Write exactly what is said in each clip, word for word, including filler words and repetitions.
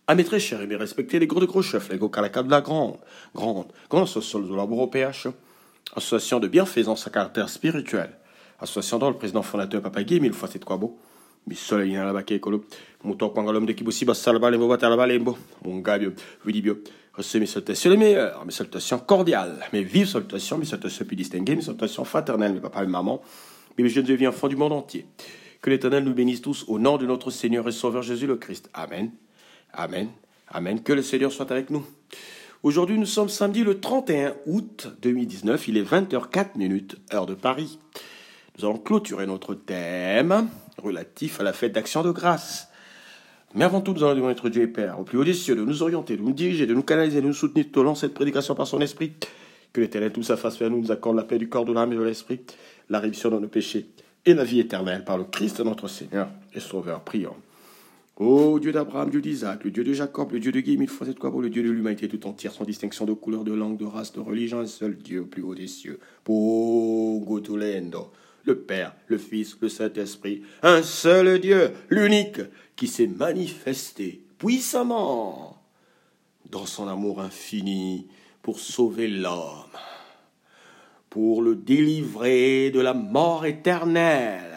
À mes très chers et mes respectés, les gros de gros chefs, les gros calaca de la grande, grande, grande association de l'amour au P H, association de bienfaisance à caractère spirituel, association dont le président fondateur Papa Guy, mille fois c'est quoi beau, mais soleil à la baquet écolo, mouton pangalom de Kiboussi, Bassalba, les mots à la lembo, mon gars, oui, bio, recevez mes salutations les meilleures, mes salutations cordiales, mes vives salutations, mes salutations plus distinguées, mes salutations fraternelles, mes papas et maman, mes jeunes et vieux enfants du monde entier. Que l'Éternel nous bénisse tous au nom de notre Seigneur et Sauveur Jésus le Christ. Amen. Amen. Amen. Que le Seigneur soit avec nous. Aujourd'hui, nous sommes samedi le trente et un août deux mille dix-neuf. Il est vingt heures quatre, heure de Paris. Nous allons clôturer notre thème relatif à la fête d'action de grâce. Mais avant tout, nous allons demander à notre Dieu et Père, au plus haut des cieux, de nous orienter, de nous diriger, de nous canaliser, de nous soutenir tout au long de cette prédication par son esprit. Que l'Éternel tout sa face vers nous, nous accorde la paix du corps, de l'âme et de l'esprit, la rémission de nos péchés et la vie éternelle par le Christ notre Seigneur et Sauveur. Prions. Ô Dieu d'Abraham, Dieu d'Isaac, le Dieu de Jacob, le Dieu de Guy, mille fois c'est quoi beau, le Dieu de l'humanité tout entière, sans distinction de couleur, de langue, de race, de religion, un seul Dieu au plus haut des cieux. Pogo Tulendo, le Père, le Fils, le Saint-Esprit, un seul Dieu, l'unique, qui s'est manifesté puissamment dans son amour infini pour sauver l'homme, pour le délivrer de la mort éternelle.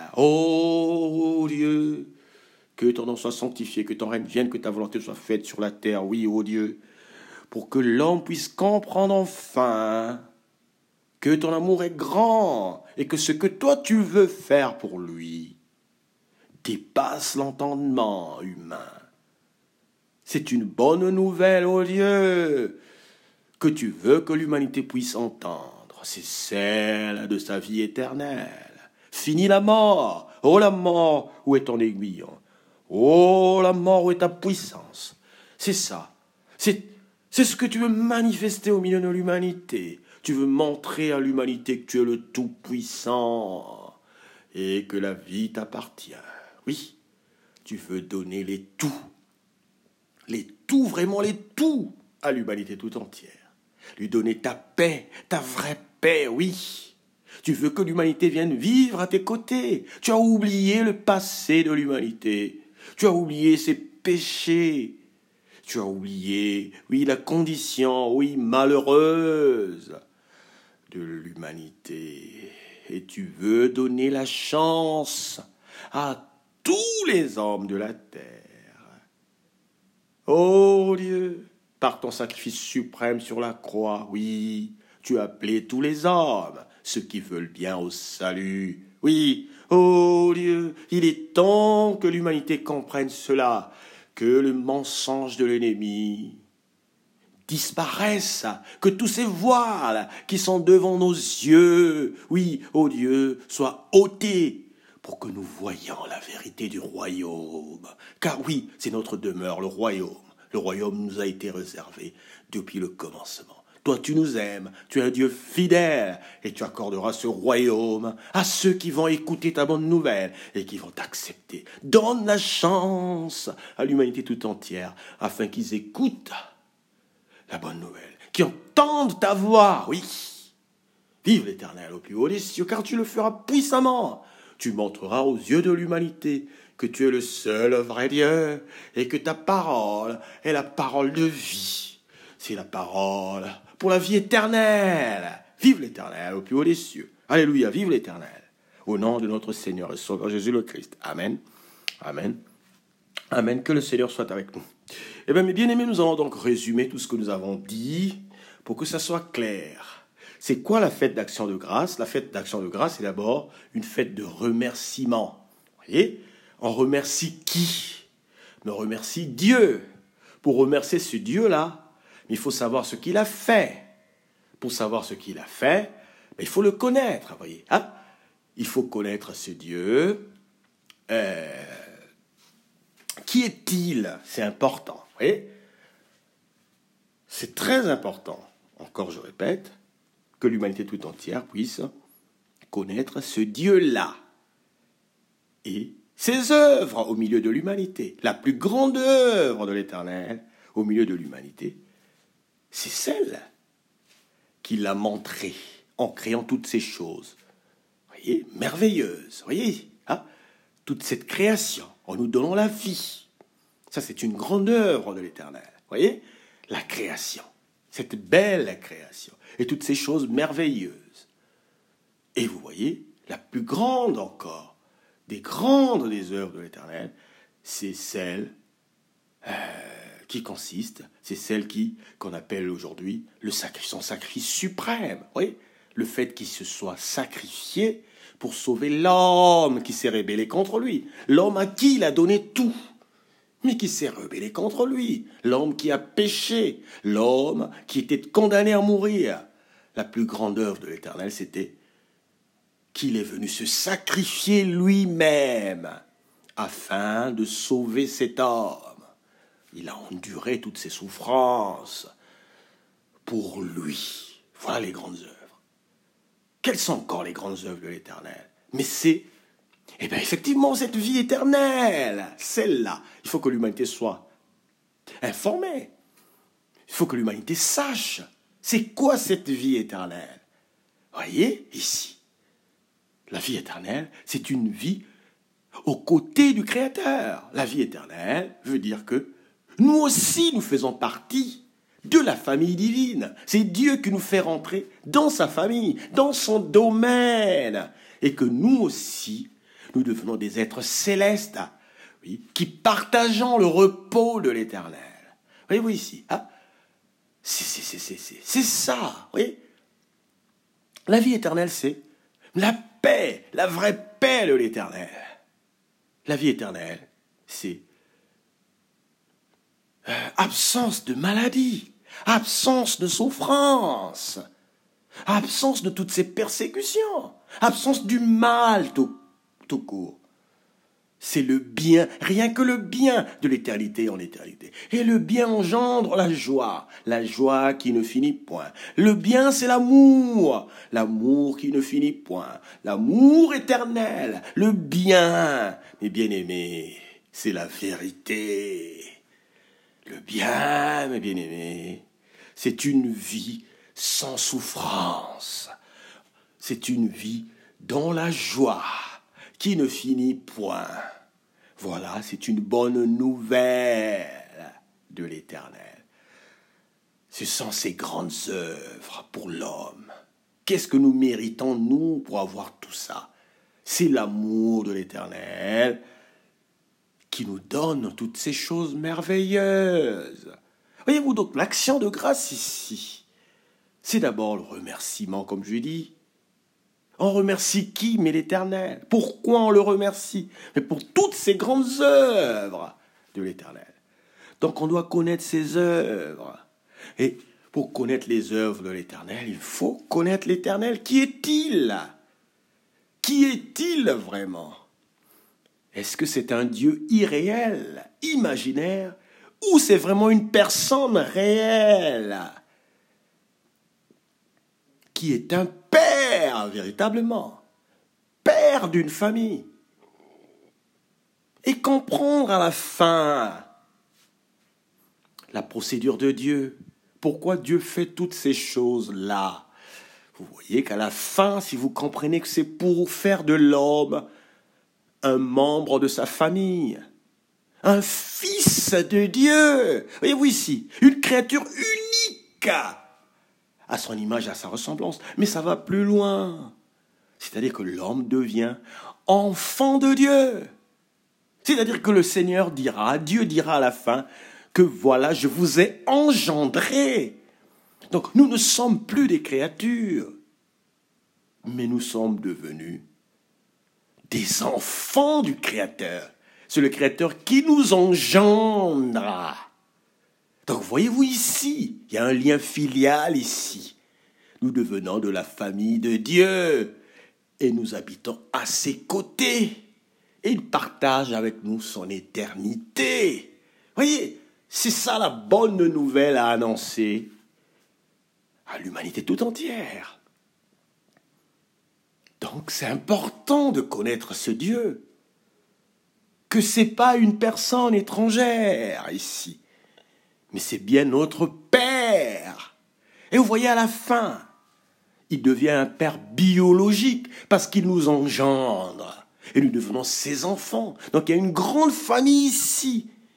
Ô Dieu, que ton nom soit sanctifié, que ton règne vienne, que ta volonté soit faite sur la terre, oui, ô Dieu, pour que l'homme puisse comprendre enfin que ton amour est grand et que ce que toi tu veux faire pour lui dépasse l'entendement humain. C'est une bonne nouvelle, ô Dieu, que tu veux que l'humanité puisse entendre. C'est celle de sa vie éternelle. Fini la mort. Oh la mort, où est ton aiguillon? Oh la mort, où est ta puissance? C'est ça. C'est, c'est ce que tu veux manifester au milieu de l'humanité. Tu veux montrer à l'humanité que tu es le Tout-Puissant et que la vie t'appartient. Oui, tu veux donner les tout. Les tout, vraiment les tout à l'humanité tout entière. Lui donner ta paix, ta vraie paix, oui. Tu veux que l'humanité vienne vivre à tes côtés. Tu as oublié le passé de l'humanité. Tu as oublié ses péchés. Tu as oublié, oui, la condition, oui, malheureuse de l'humanité. Et tu veux donner la chance à tous les hommes de la terre. Oh Dieu, par ton sacrifice suprême sur la croix, oui, tu as appelé tous les hommes, ceux qui veulent bien au salut. Oui, oh Dieu, il est temps que l'humanité comprenne cela, que le mensonge de l'ennemi disparaisse, que tous ces voiles qui sont devant nos yeux, oui, oh Dieu, soient ôtés, pour que nous voyions la vérité du royaume. Car oui, c'est notre demeure, le royaume. Le royaume nous a été réservé depuis le commencement. Toi, tu nous aimes, tu es un Dieu fidèle, et tu accorderas ce royaume à ceux qui vont écouter ta bonne nouvelle et qui vont t'accepter. Donne la chance à l'humanité tout entière, afin qu'ils écoutent la bonne nouvelle, qu'ils entendent ta voix, oui. Vive l'Éternel au plus haut des cieux, car tu le feras puissamment. Tu montreras aux yeux de l'humanité que tu es le seul vrai Dieu et que ta parole est la parole de vie. C'est la parole pour la vie éternelle. Vive l'Éternel au plus haut des cieux. Alléluia, vive l'Éternel. Au nom de notre Seigneur et Sauveur Jésus le Christ. Amen. Amen. Amen. Que le Seigneur soit avec nous. Eh bien, mes bien-aimés, nous allons donc résumer tout ce que nous avons dit pour que ça soit clair. C'est quoi la fête d'action de grâce? La fête d'action de grâce, c'est d'abord une fête de remerciement. Vous voyez? On remercie qui? On remercie Dieu. Pour remercier ce Dieu-là, il faut savoir ce qu'il a fait. Pour savoir ce qu'il a fait, il faut le connaître. Vous voyez, hein? Il faut connaître ce Dieu. Euh, qui est-il? C'est important. Vous voyez? C'est très important, encore je répète, que l'humanité tout entière puisse connaître ce Dieu-là et ses œuvres au milieu de l'humanité. La plus grande œuvre de l'Éternel au milieu de l'humanité, c'est celle qu'il a montrée en créant toutes ces choses. Vous voyez, merveilleuses, vous voyez, hein? Toute cette création, en nous donnant la vie. Ça, c'est une grande œuvre de l'Éternel. Vous voyez? La création. Cette belle création. Et toutes ces choses merveilleuses. Et vous voyez, la plus grande encore, des grandes des œuvres de l'Éternel, c'est celle euh, qui consiste, c'est celle qui qu'on appelle aujourd'hui le sacrifice, son sacrifice suprême. Vous voyez? Le fait qu'il se soit sacrifié pour sauver l'homme qui s'est rébellé contre lui. L'homme à qui il a donné tout, mais qui s'est rebellé contre lui. L'homme qui a péché. L'homme qui était condamné à mourir. La plus grande œuvre de l'Éternel, c'était qu'il est venu se sacrifier lui-même afin de sauver cet homme. Il a enduré toutes ses souffrances pour lui. Voilà les grandes œuvres. Quelles sont encore les grandes œuvres de l'Éternel? Mais c'est, eh bien effectivement, cette vie éternelle, celle-là. Il faut que l'humanité soit informée. Il faut que l'humanité sache. C'est quoi cette vie éternelle? Voyez, ici, la vie éternelle, c'est une vie aux côtés du Créateur. La vie éternelle veut dire que nous aussi, nous faisons partie de la famille divine. C'est Dieu qui nous fait rentrer dans sa famille, dans son domaine. Et que nous aussi, nous devenons des êtres célestes, oui, qui partageons le repos de l'Éternel. Voyez-vous ici, hein? c'est, c'est, c'est, c'est, c'est, c'est ça, oui. La vie éternelle, c'est la paix, la vraie paix de l'Éternel. La vie éternelle, c'est euh, absence de maladie, absence de souffrance, absence de toutes ces persécutions, absence du mal tout, tout court. C'est le bien, rien que le bien de l'éternité en éternité. Et le bien engendre la joie, la joie qui ne finit point. Le bien, c'est l'amour, l'amour qui ne finit point. L'amour éternel, le bien, mes bien-aimés, c'est la vérité. Le bien, mes bien-aimés, c'est une vie sans souffrance. C'est une vie dans la joie qui ne finit point. Voilà, c'est une bonne nouvelle de l'Éternel. Ce sont ces grandes œuvres pour l'homme. Qu'est-ce que nous méritons, nous, pour avoir tout ça? C'est l'amour de l'Éternel qui nous donne toutes ces choses merveilleuses. Voyez-vous, donc, l'action de grâce ici, c'est d'abord le remerciement, comme je dis. On remercie qui? Mais l'Éternel. Pourquoi on le remercie? Mais pour toutes ces grandes œuvres de l'Éternel. Donc on doit connaître ces œuvres. Et pour connaître les œuvres de l'Éternel, il faut connaître l'Éternel. Qui est-il? Qui est-il vraiment? Est-ce que c'est un Dieu irréel, imaginaire, ou c'est vraiment une personne réelle qui est un père, véritablement, père d'une famille, et comprendre à la fin la procédure de Dieu, pourquoi Dieu fait toutes ces choses-là. Vous voyez qu'à la fin, si vous comprenez que c'est pour faire de l'homme un membre de sa famille, un fils de Dieu, voyez-vous ici, une créature unique, à son image, à sa ressemblance. Mais ça va plus loin. C'est-à-dire que l'homme devient enfant de Dieu. C'est-à-dire que le Seigneur dira, Dieu dira à la fin, que voilà, je vous ai engendré. Donc nous ne sommes plus des créatures, mais nous sommes devenus des enfants du Créateur. C'est le Créateur qui nous engendre. Donc voyez-vous ici, il y a un lien filial ici. Nous devenons de la famille de Dieu et nous habitons à ses côtés. Et il partage avec nous son éternité. Voyez, c'est ça la bonne nouvelle à annoncer à l'humanité tout entière. Donc c'est important de connaître ce Dieu, que c'est pas une personne étrangère ici, mais c'est bien notre Père. Et vous voyez à la fin, il devient un Père biologique parce qu'il nous engendre. Et nous devenons ses enfants. Donc il y a une grande famille ici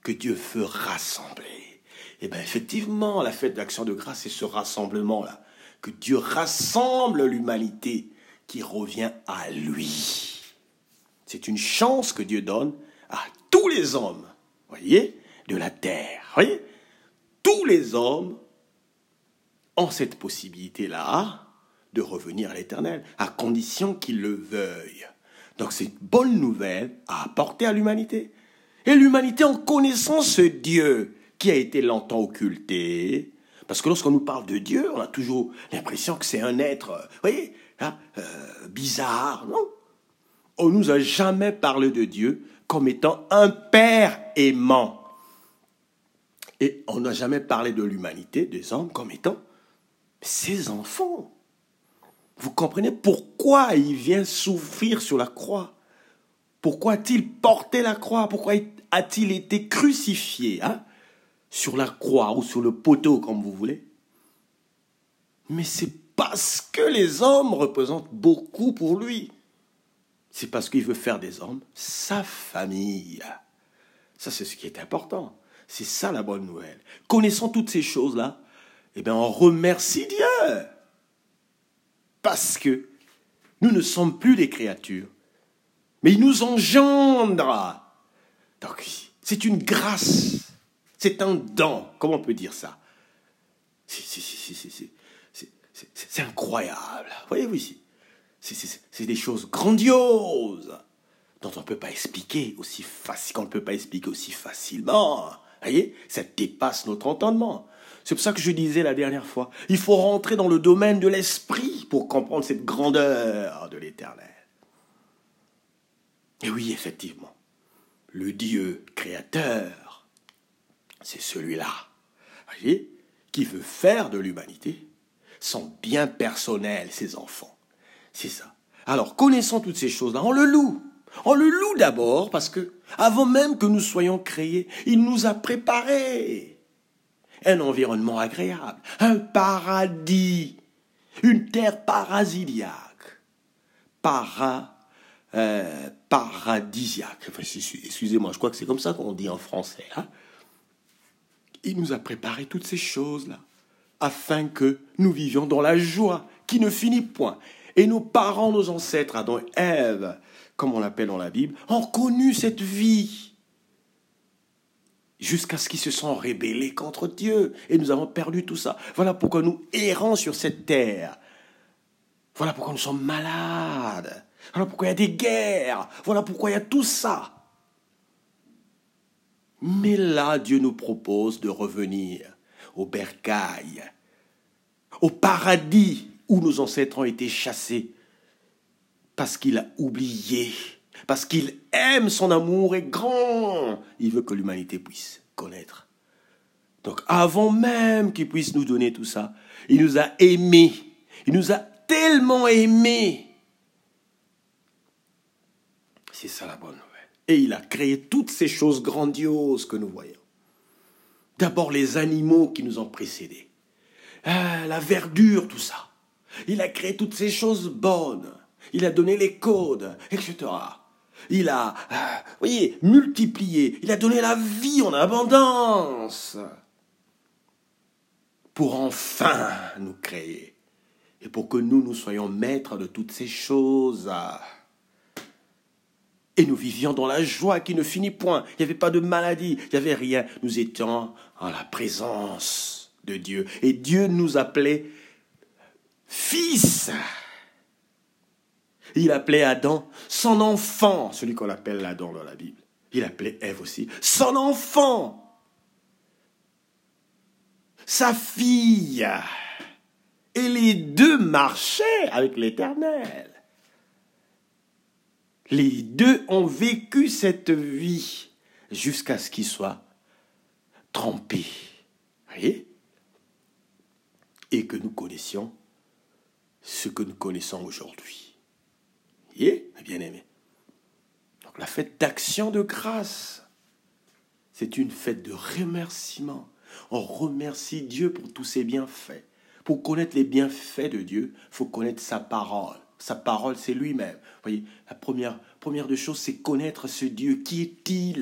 que Dieu veut rassembler. Et bien effectivement, la fête d'action de grâce, c'est ce rassemblement-là. Que Dieu rassemble l'humanité qui revient à lui. C'est une chance que Dieu donne à tous les hommes, voyez, de la terre. Voyez, tous les hommes ont cette possibilité-là de revenir à l'Éternel, à condition qu'ils le veuillent. Donc c'est une bonne nouvelle à apporter à l'humanité. Et l'humanité, en connaissant ce Dieu qui a été longtemps occulté, parce que lorsqu'on nous parle de Dieu, on a toujours l'impression que c'est un être, euh, vous voyez, hein, euh, bizarre, non? On ne nous a jamais parlé de Dieu comme étant un père aimant. Et on n'a jamais parlé de l'humanité, des hommes, comme étant ses enfants. Vous comprenez pourquoi il vient souffrir sur la croix? Pourquoi a-t-il porté la croix? Pourquoi a-t-il été crucifié, hein? Sur la croix ou sur le poteau, comme vous voulez? Mais c'est parce que les hommes représentent beaucoup pour lui. C'est parce qu'il veut faire des hommes sa famille. Ça, c'est ce qui est important. C'est ça la bonne nouvelle. Connaissant toutes ces choses-là, eh bien, on remercie Dieu. Parce que nous ne sommes plus des créatures, mais il nous engendre. Donc, c'est une grâce. C'est un don. Comment on peut dire ça? C'est, c'est, c'est, c'est, c'est, c'est, c'est, c'est incroyable. Voyez-vous ici? C'est, c'est, c'est des choses grandioses dont on ne peut pas expliquer aussi facile, qu'on ne peut pas expliquer aussi facilement. Voyez? Ça dépasse notre entendement. C'est pour ça que je disais la dernière fois, il faut rentrer dans le domaine de l'esprit pour comprendre cette grandeur de l'Éternel. Et oui, effectivement, le Dieu créateur, c'est celui-là, voyez, qui veut faire de l'humanité son bien personnel, ses enfants. C'est ça. Alors, connaissant toutes ces choses-là, on le loue. On le loue d'abord parce que, avant même que nous soyons créés, il nous a préparé un environnement agréable, un paradis, une terre paradisiaque, para, euh, paradisiaque. Enfin, excusez-moi, je crois que c'est comme ça qu'on dit en français. Hein? Il nous a préparé toutes ces choses-là, afin que nous vivions dans la joie qui ne finit point. Et nos parents, nos ancêtres, Adam et Ève, comme on l'appelle dans la Bible, ont connu cette vie jusqu'à ce qu'ils se sont rébellés contre Dieu. Et nous avons perdu tout ça. Voilà pourquoi nous errons sur cette terre. Voilà pourquoi nous sommes malades. Voilà pourquoi il y a des guerres. Voilà pourquoi il y a tout ça. Mais là, Dieu nous propose de revenir au bercail, au paradis où nos ancêtres ont été chassés, parce qu'il a oublié, parce qu'il aime, son amour est grand. Il veut que l'humanité puisse connaître. Donc avant même qu'il puisse nous donner tout ça, il nous a aimés. Il nous a tellement aimés. C'est ça la bonne nouvelle. Et il a créé toutes ces choses grandioses que nous voyons. D'abord les animaux qui nous ont précédés. Ah, la verdure, tout ça. Il a créé toutes ces choses bonnes. Il a donné les codes, et cetera. Il a, ah, vous voyez, multiplié. Il a donné la vie en abondance. Pour enfin nous créer. Et pour que nous, nous soyons maîtres de toutes ces choses. Et nous vivions dans la joie qui ne finit point. Il n'y avait pas de maladie, il n'y avait rien. Nous étions en la présence de Dieu. Et Dieu nous appelait fils. Il appelait Adam son enfant, celui qu'on appelle Adam dans la Bible. Il appelait Ève aussi son enfant, sa fille. Et les deux marchaient avec l'Éternel. Les deux ont vécu cette vie jusqu'à ce qu'ils soient trempés. Voyez? Et que nous connaissions ce que nous connaissons aujourd'hui. Voyez, mes bien-aimés? Donc la fête d'action de grâce, c'est une fête de remerciement. On remercie Dieu pour tous ses bienfaits. Pour connaître les bienfaits de Dieu, il faut connaître sa parole. Sa parole, c'est lui-même. Vous voyez, la première, première des choses, c'est connaître ce Dieu. Qui est-il là?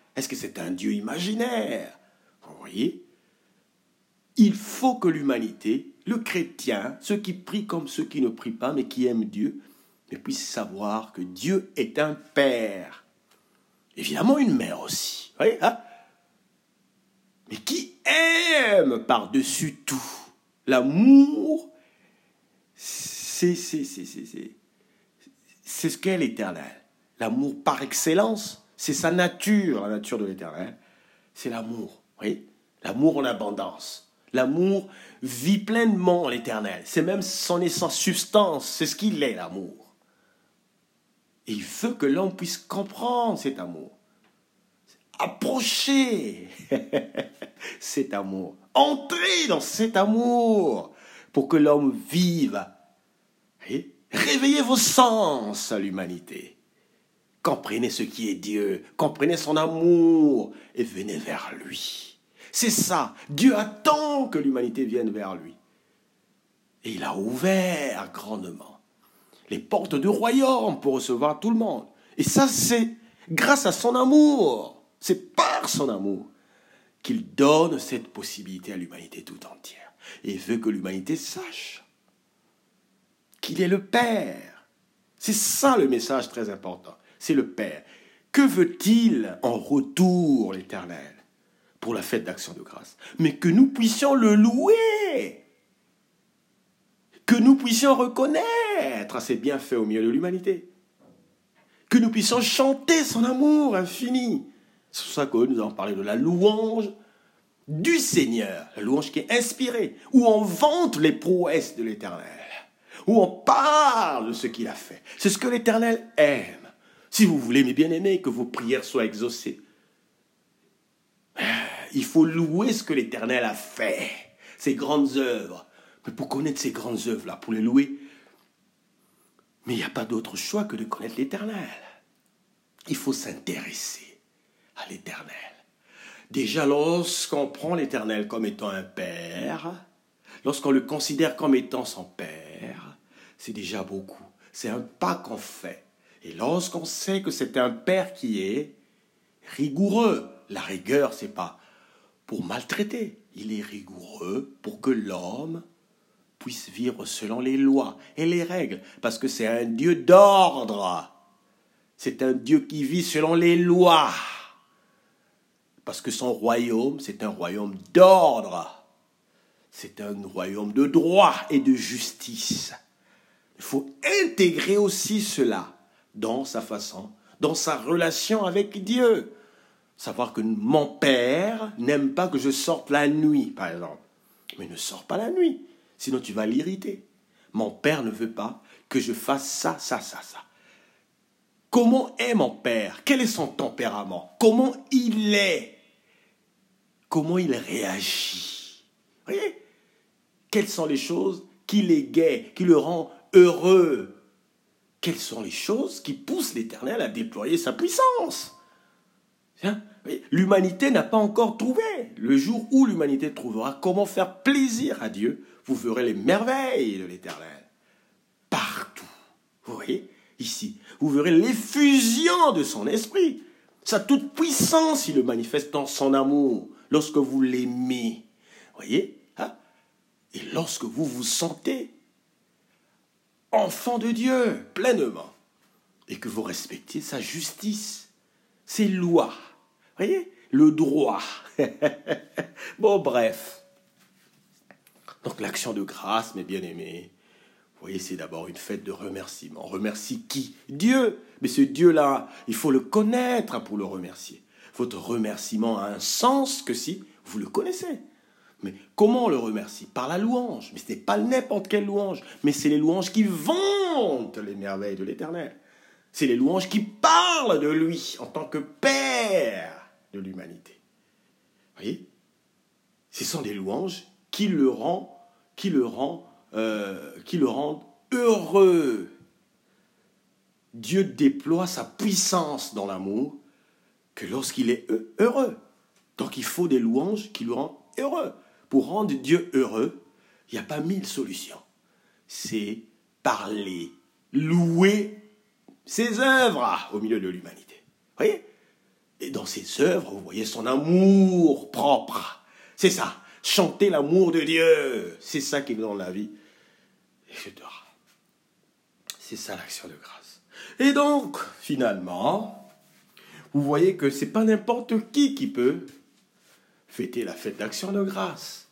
Est-ce que c'est un Dieu imaginaire? Vous voyez? Il faut que l'humanité, le chrétien, ceux qui prient comme ceux qui ne prient pas, mais qui aiment Dieu, mais puissent savoir que Dieu est un père. Évidemment, une mère aussi. Vous voyez, hein? Mais qui aime par-dessus tout. L'amour, c'est, c'est, c'est, c'est, c'est, c'est ce qu'est l'Éternel. L'amour par excellence, c'est sa nature, la nature de l'Éternel. C'est l'amour, oui, l'amour en abondance. L'amour vit pleinement l'Éternel. C'est même son essence, substance, c'est ce qu'il est, l'amour. Et il veut que l'homme puisse comprendre cet amour. Approcher cet amour. Entrer dans cet amour pour que l'homme vive. Et réveillez vos sens à l'humanité. Comprenez ce qui est Dieu. Comprenez son amour et venez vers lui. C'est ça. Dieu attend que l'humanité vienne vers lui. Et il a ouvert grandement les portes du royaume pour recevoir tout le monde. Et ça, c'est grâce à son amour. C'est par son amour qu'il donne cette possibilité à l'humanité tout entière. Et il veut que l'humanité sache qu'il est le Père. C'est ça le message très important. C'est le Père. Que veut-il en retour, l'Éternel, pour la fête d'action de grâce? Mais que nous puissions le louer. Que nous puissions reconnaître ses bienfaits au milieu de l'humanité. Que nous puissions chanter son amour infini. C'est pour ça que nous allons parler de la louange du Seigneur, la louange qui est inspirée, où on vante les prouesses de l'Éternel, où on parle de ce qu'il a fait. C'est ce que l'Éternel aime. Si vous voulez, mes bien-aimés, que vos prières soient exaucées, il faut louer ce que l'Éternel a fait, ses grandes œuvres. Mais pour connaître ces grandes œuvres-là, pour les louer, mais il n'y a pas d'autre choix que de connaître l'Éternel. Il faut s'intéresser à l'Éternel. Déjà, lorsqu'on prend l'Éternel comme étant un père, lorsqu'on le considère comme étant son père, c'est déjà beaucoup. C'est un pas qu'on fait. Et lorsqu'on sait que c'est un père qui est rigoureux, la rigueur, c'est pas pour maltraiter. Il est rigoureux pour que l'homme puisse vivre selon les lois et les règles, parce que c'est un Dieu d'ordre. C'est un Dieu qui vit selon les lois. Parce que son royaume, c'est un royaume d'ordre. C'est un royaume de droit et de justice. Il faut intégrer aussi cela dans sa façon, dans sa relation avec Dieu. Savoir que mon père n'aime pas que je sorte la nuit, par exemple. Mais ne sors pas la nuit, sinon tu vas l'irriter. Mon père ne veut pas que je fasse ça, ça, ça, ça. Comment est mon père? Quel est son tempérament? Comment il est? Comment il réagit? Vous voyez? Quelles sont les choses qui l'égaient, qui le rend heureux? Quelles sont les choses qui poussent l'Éternel à déployer sa puissance? Hein? L'humanité n'a pas encore trouvé. Le jour où l'humanité trouvera comment faire plaisir à Dieu, vous verrez les merveilles de l'Éternel. Partout. Vous voyez? Ici. Vous verrez l'effusion de son esprit. Sa toute puissance, il le manifeste dans son amour. Lorsque vous l'aimez. Vous voyez? Hein? Et lorsque vous vous sentez enfant de Dieu, pleinement. Et que vous respectez sa justice, ses lois. Vous voyez? Le droit. Bon, bref. Donc, l'action de grâce, mes bien-aimés, vous voyez, c'est d'abord une fête de remerciement. On remercie qui? Dieu. Mais ce Dieu-là, il faut le connaître pour le remercier. Votre remerciement a un sens que si vous le connaissez. Mais comment on le remercie? Par la louange. Mais ce n'est pas n'importe quelle louange, mais c'est les louanges qui vantent les merveilles de l'Éternel. C'est les louanges qui parlent de lui en tant que Père de l'humanité. Vous voyez? Ce sont des louanges qui le rendent, qui le rendent, euh, qui le rendent heureux. Dieu déploie sa puissance dans l'amour que lorsqu'il est heureux. Donc il faut des louanges qui le rendent heureux. Pour rendre Dieu heureux, il n'y a pas mille solutions. C'est parler, louer ses œuvres au milieu de l'humanité. Vous voyez? Et dans ses œuvres, vous voyez son amour propre. C'est ça. Chanter l'amour de Dieu. C'est ça qui nous donne la vie. Et je te C'est ça l'action de grâce. Et donc, finalement, vous voyez que ce n'est pas n'importe qui qui peut fêter la fête d'action de grâce.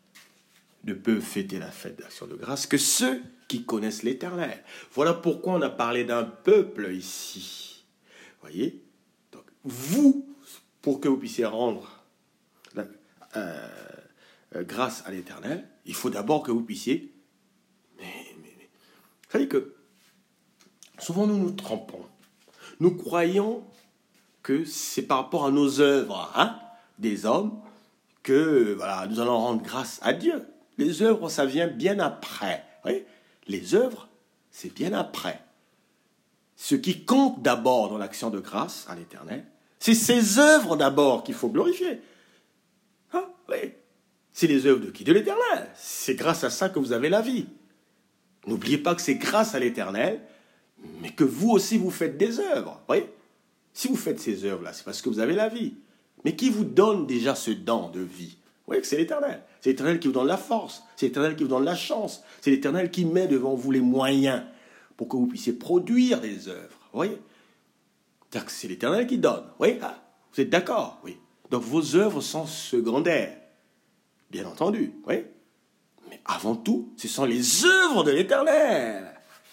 Ne peut fêter la fête d'action de grâce que ceux qui connaissent l'Éternel. Voilà pourquoi on a parlé d'un peuple ici. Vous voyez? Donc, vous, pour que vous puissiez rendre la, euh, euh, grâce à l'Éternel, il faut d'abord que vous puissiez... Mais, mais, mais, vous savez que souvent nous nous trompons. Nous croyons que c'est par rapport à nos œuvres, hein, des hommes, que voilà, nous allons rendre grâce à Dieu. Les œuvres, ça vient bien après. Oui, les œuvres, c'est bien après. Ce qui compte d'abord dans l'action de grâce à l'Éternel, c'est ces œuvres d'abord qu'il faut glorifier. Hein, oui. C'est les œuvres de qui? De l'Éternel. C'est grâce à ça que vous avez la vie. N'oubliez pas que c'est grâce à l'Éternel, mais que vous aussi vous faites des œuvres. Oui. Si vous faites ces œuvres-là, c'est parce que vous avez la vie. Mais qui vous donne déjà ce don de vie? Vous voyez que c'est l'Éternel. C'est l'Éternel qui vous donne la force. C'est l'Éternel qui vous donne la chance. C'est l'Éternel qui met devant vous les moyens pour que vous puissiez produire des œuvres. Vous voyez? C'est-à-dire que c'est l'Éternel qui donne. Oui, ah, vous êtes d'accord? Oui. Donc vos œuvres sont secondaires. Bien entendu. Oui. Mais avant tout, ce sont les œuvres de l'Éternel.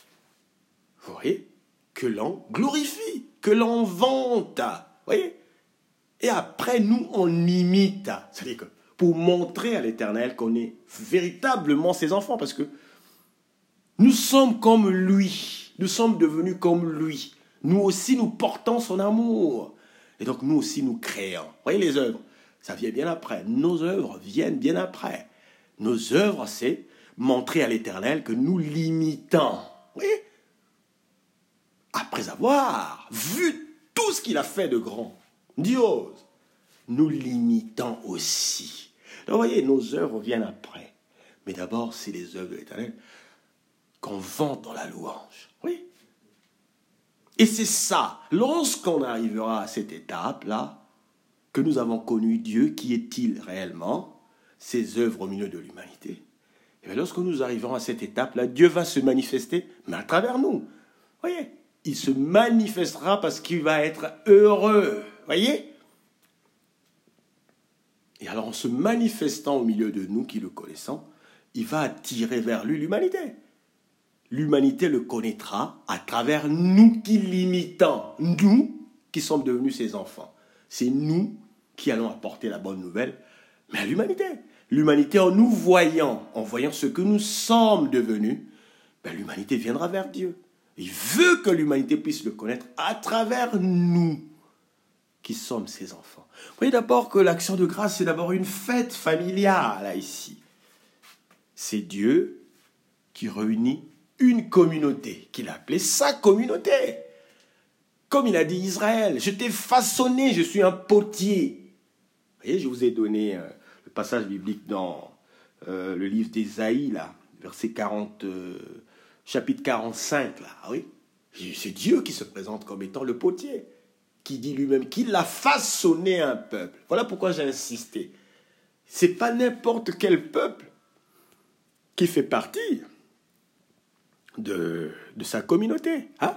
Vous voyez? Que l'on glorifie, que l'on vante. Vous voyez? Et après, nous, on imite. C'est-à-dire que pour montrer à l'Éternel qu'on est véritablement ses enfants, parce que nous sommes comme lui, nous sommes devenus comme lui. Nous aussi, nous portons son amour. Et donc, nous aussi, nous créons. Vous voyez les œuvres? Ça vient bien après. Nos œuvres viennent bien après. Nos œuvres, c'est montrer à l'Éternel que nous l'imitons. Vous voyez? Après avoir vu tout ce qu'il a fait de grand, Dieu, nous l'imitons aussi. Donc, vous voyez, nos œuvres viennent après. Mais d'abord, c'est les œuvres de l'Éternel qu'on vante dans la louange. Oui. Et c'est ça, lorsqu'on arrivera à cette étape-là, que nous avons connu Dieu, qui est-il réellement, ses œuvres au milieu de l'humanité. Et bien, lorsque nous arriverons à cette étape-là, Dieu va se manifester, mais à travers nous. Vous voyez, il se manifestera parce qu'il va être heureux. Vous voyez? Et alors, en se manifestant au milieu de nous qui le connaissons, il va attirer vers lui l'humanité. L'humanité le connaîtra à travers nous qui l'imitons, nous qui sommes devenus ses enfants. C'est nous qui allons apporter la bonne nouvelle, mais à l'humanité. L'humanité, en nous voyant, en voyant ce que nous sommes devenus, ben, l'humanité viendra vers Dieu. Il veut que l'humanité puisse le connaître à travers nous qui sommes ses enfants. Vous voyez d'abord que l'action de grâce, c'est d'abord une fête familiale, là, ici. C'est Dieu qui réunit une communauté, qu'il a appelée sa communauté. Comme il a dit Israël, je t'ai façonné, je suis un potier. Vous voyez, je vous ai donné euh, le passage biblique dans euh, le livre d'Ésaïe, là, verset quarante, euh, chapitre quarante-cinq, là, ah oui. C'est Dieu qui se présente comme étant le potier, qui dit lui-même qu'il a façonné un peuple. Voilà pourquoi j'ai insisté. C'est pas n'importe quel peuple qui fait partie de, de sa communauté. Hein?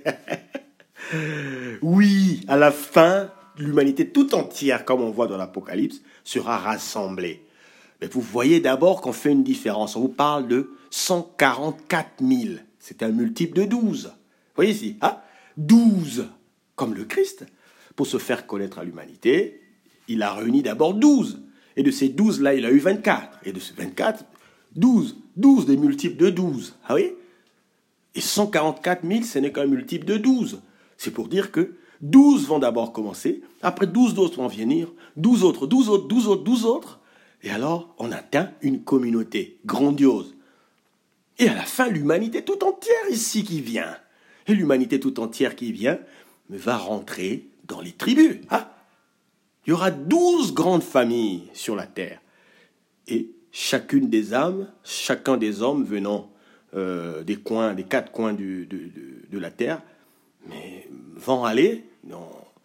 Oui, à la fin, l'humanité tout entière, comme on voit dans l'Apocalypse, sera rassemblée. Mais vous voyez d'abord qu'on fait une différence. On vous parle de cent quarante-quatre mille. C'est un multiple de douze. Vous voyez ici, hein? douze, comme le Christ. Pour se faire connaître à l'humanité, il a réuni d'abord douze. Et de ces douze-là, il a eu vingt-quatre. Et de ces vingt-quatre, douze. douze des multiples de douze. Ah oui? Et cent quarante-quatre mille, ce n'est qu'un multiple de douze. C'est pour dire que douze vont d'abord commencer, après douze autres vont venir, douze autres, douze autres, douze autres, douze autres. Et alors, on atteint une communauté grandiose. Et à la fin, l'humanité tout entière ici qui vient. Et l'humanité tout entière qui vient va rentrer dans les tribus. Hein? Il y aura douze grandes familles sur la terre. Et chacune des âmes, chacun des hommes venant euh, des coins, des quatre coins du, de, de, de la terre, mais vont aller dans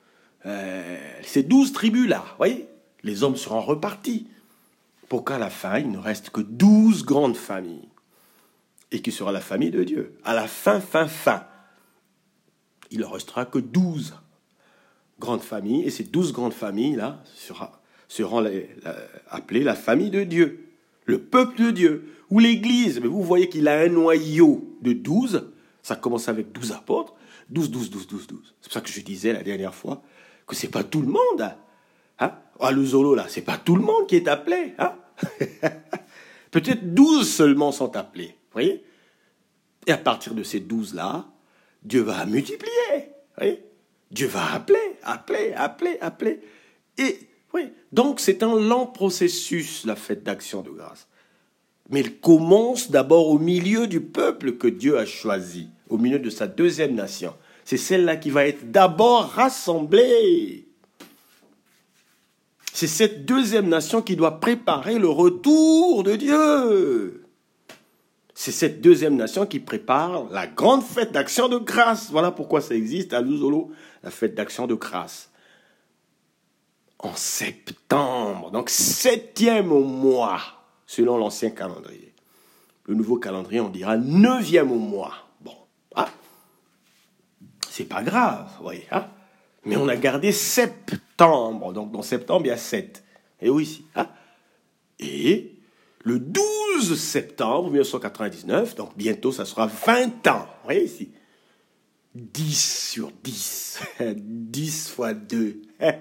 euh, ces douze tribus-là, vous voyez, les hommes seront repartis. Pour qu'à la fin, il ne reste que douze grandes familles. Et qui sera la famille de Dieu. À la fin, fin, fin, il ne restera que douze grandes familles. Et ces douze grandes familles-là sera, seront les, la, appelées la famille de Dieu. Le peuple de Dieu. Ou l'Église. Mais vous voyez qu'il a un noyau de douze. Ça commence avec douze apôtres. douze, douze, douze, douze, douze. C'est pour ça que je disais la dernière fois que ce n'est pas tout le monde. Hein? Ah, le Zolo, là, c'est pas tout le monde qui est appelé. Hein? Peut-être douze seulement sont appelés. Vous voyez? Et à partir de ces douze-là, Dieu va multiplier. Vous voyez? Dieu va appeler, appeler, appeler, appeler. Et, oui, donc c'est un lent processus, la fête d'action de grâce. Mais il commence d'abord au milieu du peuple que Dieu a choisi, au milieu de sa deuxième nation. C'est celle-là qui va être d'abord rassemblée. C'est cette deuxième nation qui doit préparer le retour de Dieu. C'est cette deuxième nation qui prépare la grande fête d'action de grâce. Voilà pourquoi ça existe à Luzolo, la fête d'action de grâce. En septembre, donc septième au mois, selon l'ancien calendrier. Le nouveau calendrier, on dira neuvième au mois. Bon, ah, c'est pas grave, vous voyez, hein? Mais on a gardé septembre, donc dans septembre, il y a sept. Et oui, hein? Et le douze septembre mille neuf cent quatre-vingt-dix-neuf, donc bientôt, ça sera vingt ans. Vous voyez ici? dix sur dix. dix fois deux.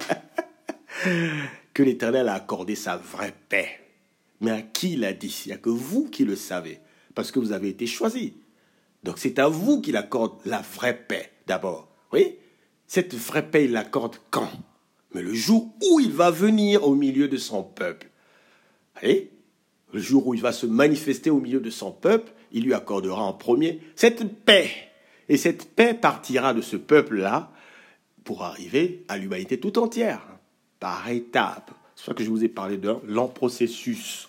Que l'Éternel a accordé sa vraie paix. Mais à qui il a dit? Il n'y a que vous qui le savez, parce que vous avez été choisis. Donc c'est à vous qu'il accorde la vraie paix, d'abord. Oui? Cette vraie paix, il l'accorde quand? Mais le jour où il va venir au milieu de son peuple. Voyez? Le jour où il va se manifester au milieu de son peuple, il lui accordera en premier cette paix. Et cette paix partira de ce peuple-là pour arriver à l'humanité tout entière, par étapes. C'est pour ça que je vous ai parlé d'un lent processus.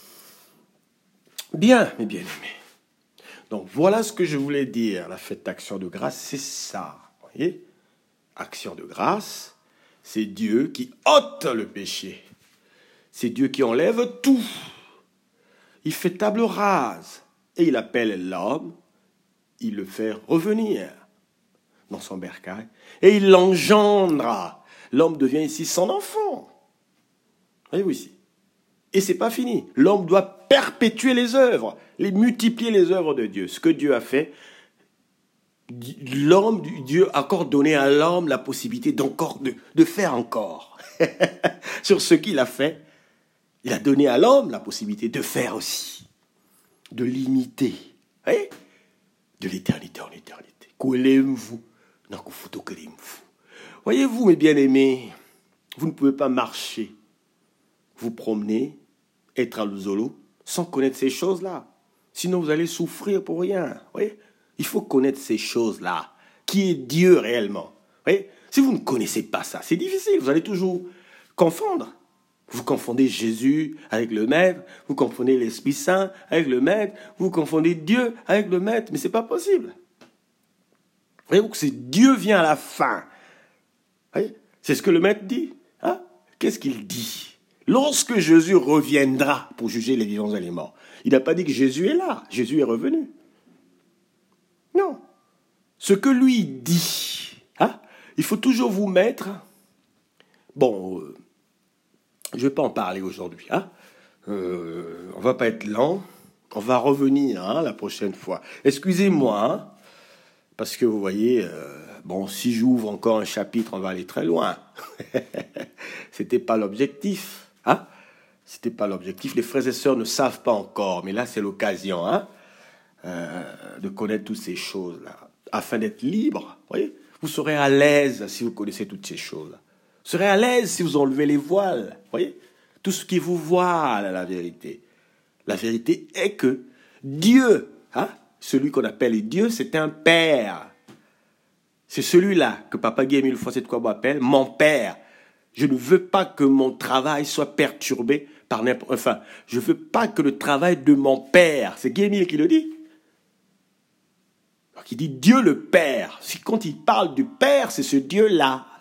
Bien, mes bien-aimés. Donc voilà ce que je voulais dire. La fête d'action de grâce, c'est ça. Vous voyez? Action de grâce, c'est Dieu qui ôte le péché. C'est Dieu qui enlève tout. Il fait table rase et il appelle l'homme, il le fait revenir dans son bercail et il l'engendre. L'homme devient ici son enfant. Voyez-vous ici. Et c'est pas fini. L'homme doit perpétuer les œuvres, les multiplier les œuvres de Dieu. Ce que Dieu a fait, l'homme, Dieu a encore donné à l'homme la possibilité d'encore, de, de faire encore. Sur ce qu'il a fait, il a donné à l'homme la possibilité de faire aussi, de l'imiter, hein? De l'éternité en éternité. Voyez-vous, mes bien-aimés, vous ne pouvez pas marcher, vous promener, être à Luzolo, sans connaître ces choses-là. Sinon, vous allez souffrir pour rien. Voyez? Il faut connaître ces choses-là. Qui est Dieu réellement? Voyez? Si vous ne connaissez pas ça, c'est difficile. Vous allez toujours confondre. Vous confondez Jésus avec le Maître, vous confondez l'Esprit Saint avec le Maître, vous confondez Dieu avec le Maître, mais ce n'est pas possible. Voyez-vous que c'est Dieu vient à la fin. Voyez? C'est ce que le Maître dit. Hein? Qu'est-ce qu'il dit? Lorsque Jésus reviendra pour juger les vivants et les morts, il n'a pas dit que Jésus est là, Jésus est revenu. Non. Ce que lui dit, hein? Il faut toujours vous mettre... Bon... Euh, Je ne vais pas en parler aujourd'hui. Hein? Euh, on ne va pas être lent. On va revenir hein, la prochaine fois. Excusez-moi, hein, parce que vous voyez, euh, bon, si j'ouvre encore un chapitre, on va aller très loin. Ce n'était pas l'objectif. Hein? Ce n'était pas l'objectif. Les frères et sœurs ne savent pas encore, mais là, c'est l'occasion hein, euh, de connaître toutes ces choses-là, afin d'être libre. Vous voyez? Vous serez à l'aise si vous connaissez toutes ces choses-là. Vous serez à l'aise si vous enlevez les voiles. Voyez? Tout ce qui vous voile à la vérité. La vérité est que Dieu, hein, celui qu'on appelle Dieu, c'est un père. C'est celui-là que Papa Guy Émile Fossé de Kouabo appelle mon père. Je ne veux pas que mon travail soit perturbé par n'importe... Enfin, je ne veux pas que le travail de mon père... C'est Guy Émile qui le dit. Donc il dit Dieu le Père. Si quand il parle du Père, c'est ce Dieu-là.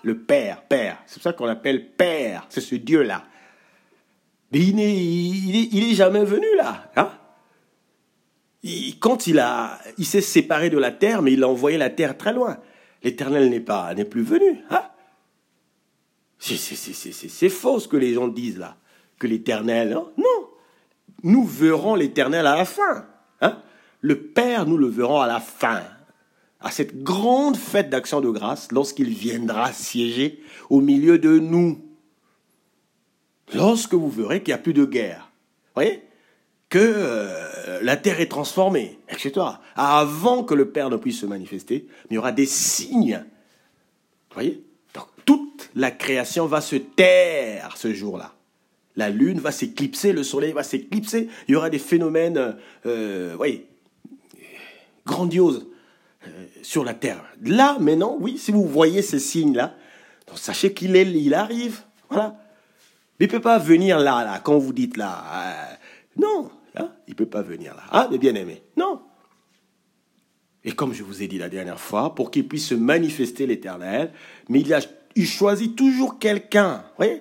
le Père, Père. C'est pour ça qu'on l'appelle Père, c'est ce Dieu-là. Mais il n'est il est, il est jamais venu là. Hein? Il, quand il, a, il s'est séparé de la terre, mais il a envoyé la terre très loin. L'Éternel n'est pas, n'est plus venu. Hein? C'est, c'est, c'est, c'est, c'est faux ce que les gens disent là. Que l'Éternel, hein? Non. Nous verrons l'Éternel à la fin. Hein? Le Père, nous le verrons à la fin. À cette grande fête d'action de grâce, lorsqu'il viendra siéger au milieu de nous. Lorsque vous verrez qu'il n'y a plus de guerre. Vous voyez? Que euh, la terre est transformée, et cetera. Avant que le Père ne puisse se manifester, il y aura des signes. Vous voyez? Donc, toute la création va se taire ce jour-là. La lune va s'éclipser, le soleil va s'éclipser. Il y aura des phénomènes, euh, vous voyez, grandioses euh, sur la terre. Là, maintenant, oui, si vous voyez ces signes-là, donc sachez qu'il est, il arrive. Voilà. Mais il ne peut pas venir là, là, quand vous dites là. Euh, non. Hein? Il ne peut pas venir là. Ah, mes bien-aimés. Non. Et comme je vous ai dit la dernière fois, pour qu'il puisse se manifester l'Éternel, mais il, a, il choisit toujours quelqu'un. Vous voyez?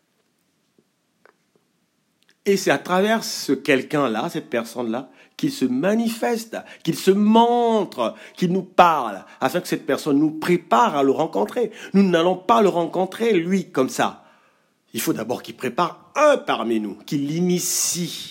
Et c'est à travers ce quelqu'un-là, cette personne-là, qu'il se manifeste, qu'il se montre, qu'il nous parle, afin que cette personne nous prépare à le rencontrer. Nous n'allons pas le rencontrer, lui, comme ça. Il faut d'abord qu'il prépare un parmi nous, qu'il l'initie.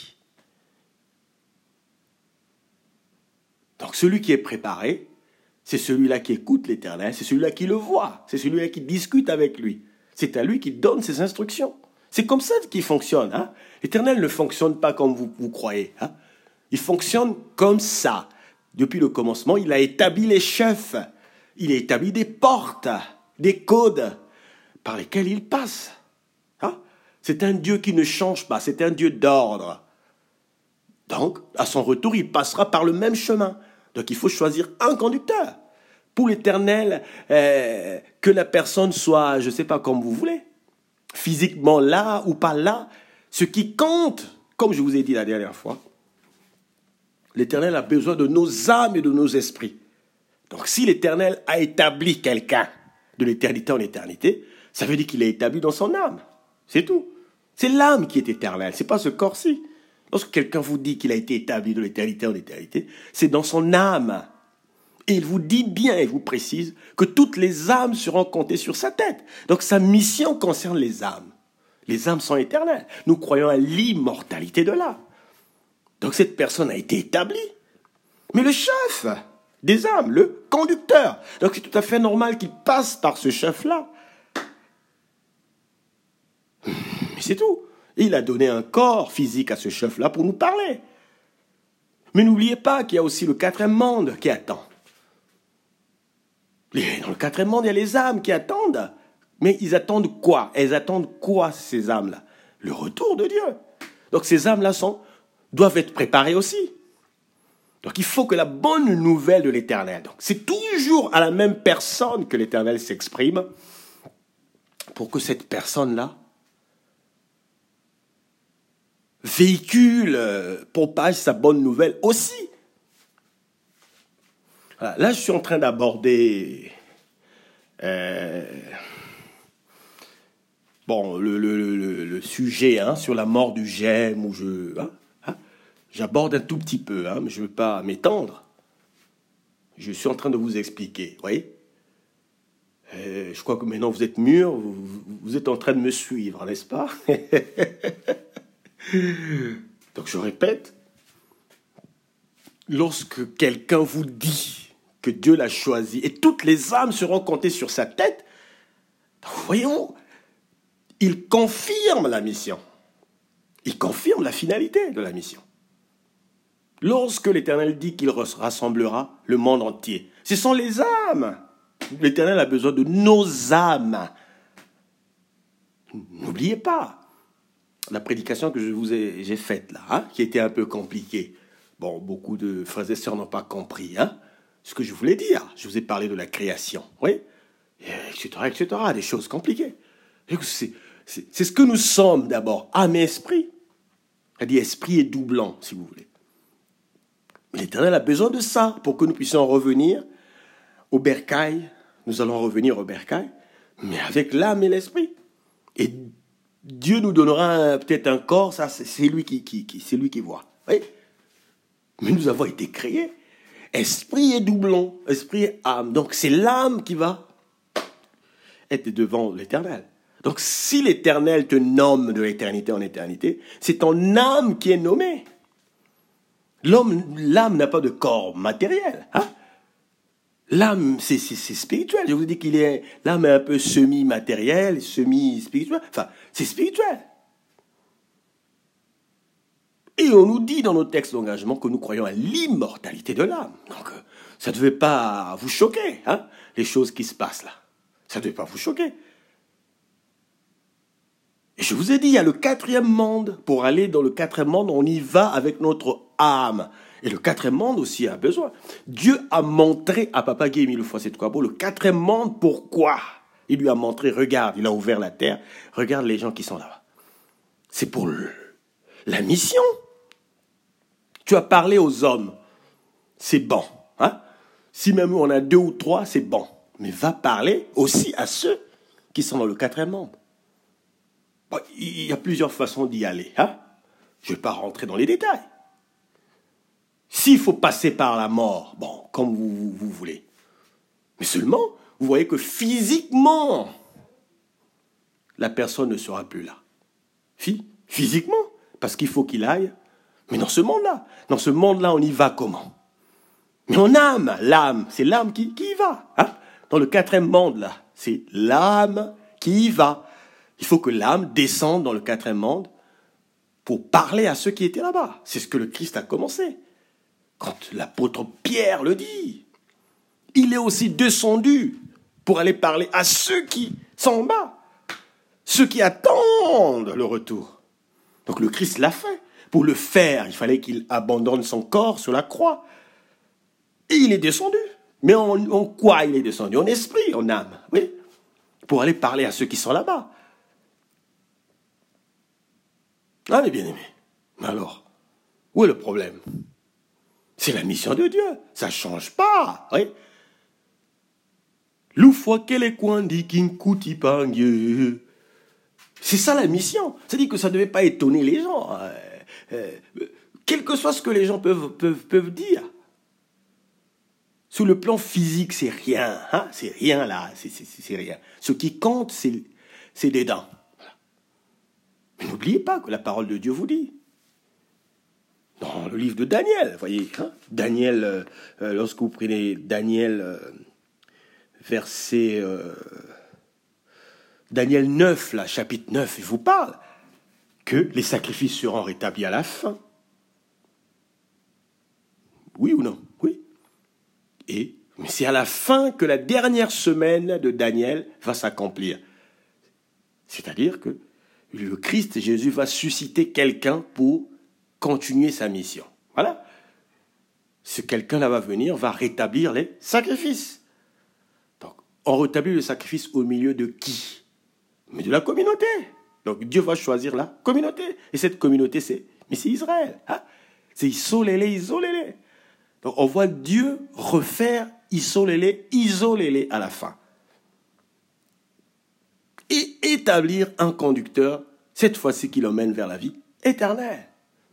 Donc celui qui est préparé, c'est celui-là qui écoute l'Éternel, c'est celui-là qui le voit, c'est celui-là qui discute avec lui. C'est à lui qui donne ses instructions. C'est comme ça qu'il fonctionne. Hein? L'Éternel ne fonctionne pas comme vous, vous croyez. Hein? Il fonctionne comme ça. Depuis le commencement, il a établi les chefs. Il a établi des portes, des codes par lesquels il passe. Hein? C'est un Dieu qui ne change pas, c'est un Dieu d'ordre. Donc, à son retour, il passera par le même chemin. Donc, il faut choisir un conducteur. Pour l'Éternel, euh, que la personne soit, je ne sais pas, comme vous voulez, physiquement là ou pas là, ce qui compte, comme je vous ai dit la dernière fois, l'Éternel a besoin de nos âmes et de nos esprits. Donc, si l'Éternel a établi quelqu'un de l'éternité en éternité, ça veut dire qu'il est établi dans son âme. C'est tout. C'est l'âme qui est éternelle, ce n'est pas ce corps-ci. Lorsque quelqu'un vous dit qu'il a été établi de l'éternité en éternité, c'est dans son âme. Et il vous dit bien, il vous précise, que toutes les âmes seront comptées sur sa tête. Donc sa mission concerne les âmes. Les âmes sont éternelles. Nous croyons à l'immortalité de l'âme. Donc cette personne a été établie. Mais le chef des âmes, le conducteur. Donc c'est tout à fait normal qu'il passe par ce chef-là. Mais c'est tout. Et il a donné un corps physique à ce chef-là pour nous parler. Mais n'oubliez pas qu'il y a aussi le quatrième monde qui attend. Dans le quatrième monde, il y a les âmes qui attendent. Mais ils attendent quoi? Elles attendent quoi, ces âmes-là? Le retour de Dieu. Donc ces âmes-là sont, doivent être préparées aussi. Donc il faut que la bonne nouvelle de l'Éternel, donc c'est toujours à la même personne que l'Éternel s'exprime, pour que cette personne-là véhicule, propage sa bonne nouvelle aussi. Voilà. Là, je suis en train d'aborder euh, bon, le, le, le, le sujet hein, sur la mort du gemme, où je, hein, hein, j'aborde un tout petit peu, hein, mais je ne veux pas m'étendre. Je suis en train de vous expliquer, vous voyez. Euh, je crois que maintenant vous êtes mûrs, vous, vous êtes en train de me suivre, n'est-ce pas? Donc je répète, lorsque quelqu'un vous dit que Dieu l'a choisi et toutes les âmes seront comptées sur sa tête, voyons, il confirme la mission. Il confirme la finalité de la mission. Lorsque l'Éternel dit qu'il rassemblera le monde entier, ce sont les âmes. L'Éternel a besoin de nos âmes. N'oubliez pas la prédication que je vous ai j'ai faite là, hein, qui était un peu compliquée. Bon, beaucoup de frères et sœurs n'ont pas compris hein, ce que je voulais dire. Je vous ai parlé de la création, oui, et cetera, et cetera, des choses compliquées. C'est, c'est, c'est ce que nous sommes d'abord, âme et esprit. C'est-à-dire esprit et doublant, si vous voulez. Mais l'Éternel a besoin de ça pour que nous puissions revenir au bercail. Nous allons revenir au bercail, mais avec l'âme et l'esprit. Et Dieu nous donnera peut-être un corps, ça c'est lui qui, qui, qui, c'est lui qui voit. Oui. Mais nous avons été créés. Esprit et doublon, esprit et âme. Donc c'est l'âme qui va être devant l'éternel. Donc si l'éternel te nomme de l'éternité en éternité, c'est ton âme qui est nommée. L'homme, l'âme n'a pas de corps matériel. Hein? L'âme, c'est, c'est, c'est spirituel. Je vous dis qu'il est, l'âme est un peu semi-matérielle, semi-spirituelle. Enfin, c'est spirituel. Et on nous dit dans nos textes d'engagement que nous croyons à l'immortalité de l'âme. Donc, ça ne devait pas vous choquer, hein, les choses qui se passent là. Ça ne devait pas vous choquer. Et je vous ai dit, il y a le quatrième monde. Pour aller dans le quatrième monde, on y va avec notre âme. Et le quatrième monde aussi a besoin. Dieu a montré à Papa Guy mille fois cette quoi beau, le quatrième monde, pourquoi? Il lui a montré, regarde, il a ouvert la terre, regarde les gens qui sont là-bas. C'est pour le, la mission. Tu as parlé aux hommes, c'est bon. Hein? Si même on a deux ou trois, c'est bon. Mais va parler aussi à ceux qui sont dans le quatrième monde. Bon, il y a plusieurs façons d'y aller. Hein? Je ne vais pas rentrer dans les détails. S'il faut passer par la mort, bon, comme vous, vous, vous voulez. Mais seulement, vous voyez que physiquement, la personne ne sera plus là. Physiquement, parce qu'il faut qu'il aille. Mais dans ce monde-là, dans ce monde-là, on y va comment? Mais en âme, l'âme, c'est l'âme qui, qui y va. Hein? Dans le quatrième monde, là, c'est l'âme qui y va. Il faut que l'âme descende dans le quatrième monde pour parler à ceux qui étaient là-bas. C'est ce que le Christ a commencé. Quand l'apôtre Pierre le dit, il est aussi descendu pour aller parler à ceux qui sont en bas, ceux qui attendent le retour. Donc le Christ l'a fait. Pour le faire, il fallait qu'il abandonne son corps sur la croix. Et il est descendu. Mais en, en quoi il est descendu? En esprit, en âme, oui. Pour aller parler à ceux qui sont là-bas. Ah, mes bien-aimés. Alors, où est le problème? C'est la mission de Dieu. Ça ne change pas. Oui. L'oufwa kele kwandi kinkuti pangye. C'est ça la mission. C'est-à-dire que ça ne devait pas étonner les gens. Euh, euh, quel que soit ce que les gens peuvent, peuvent, peuvent dire. Sur le plan physique, c'est rien. Hein? C'est rien là. C'est, c'est, c'est rien. Ce qui compte, c'est, c'est des dents. Voilà. Mais n'oubliez pas que la parole de Dieu vous dit. Dans le livre de Daniel, vous voyez, hein? Daniel, euh, euh, lorsque vous prenez Daniel, euh, verset, euh, Daniel neuf, là, chapitre neuf, il vous parle que les sacrifices seront rétablis à la fin. Oui ou non? Oui. Et, mais c'est à la fin que la dernière semaine de Daniel va s'accomplir. C'est-à-dire que le Christ, Jésus, va susciter quelqu'un pour continuer sa mission. Voilà. Ce quelqu'un-là va venir, va rétablir les sacrifices. Donc, on rétablit le sacrifice au milieu de qui? Mais de la communauté. Donc, Dieu va choisir la communauté. Et cette communauté, c'est, mais c'est Israël. Hein? C'est isolé-les, isolé-les. Donc, on voit Dieu refaire isolé-les, isolé-les à la fin. Et établir un conducteur, cette fois-ci, qui l'emmène vers la vie éternelle.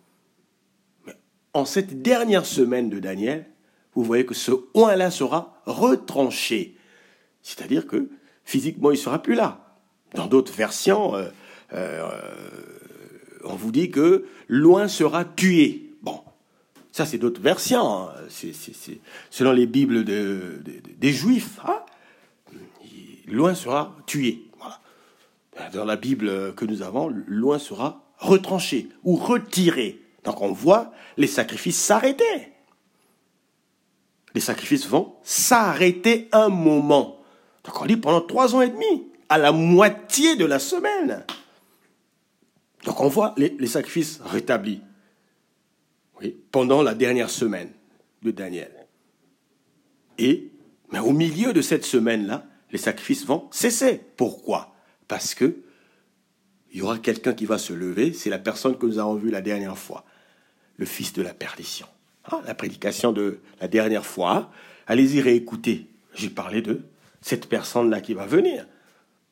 En cette dernière semaine de Daniel, vous voyez que ce oint-là sera retranché. C'est-à-dire que physiquement, il ne sera plus là. Dans d'autres versions, euh, euh, on vous dit que l'oint sera tué. Bon, ça c'est d'autres versions. Hein. C'est, c'est, c'est selon les Bibles de, de, de, des Juifs. Hein. L'oint sera tué. Voilà. Dans la Bible que nous avons, l'oint sera retranché ou retiré. Donc on voit les sacrifices s'arrêter. Les sacrifices vont s'arrêter un moment. Donc on dit pendant trois ans et demi, à la moitié de la semaine. Donc on voit les, les sacrifices rétablis. Oui, pendant la dernière semaine de Daniel. Et, mais au milieu de cette semaine-là, les sacrifices vont cesser. Pourquoi? Parce que il y aura quelqu'un qui va se lever, c'est la personne que nous avons vue la dernière fois. Le fils de la perdition. Ah, la prédication de la dernière fois. Allez-y réécouter. J'ai parlé de cette personne-là qui va venir.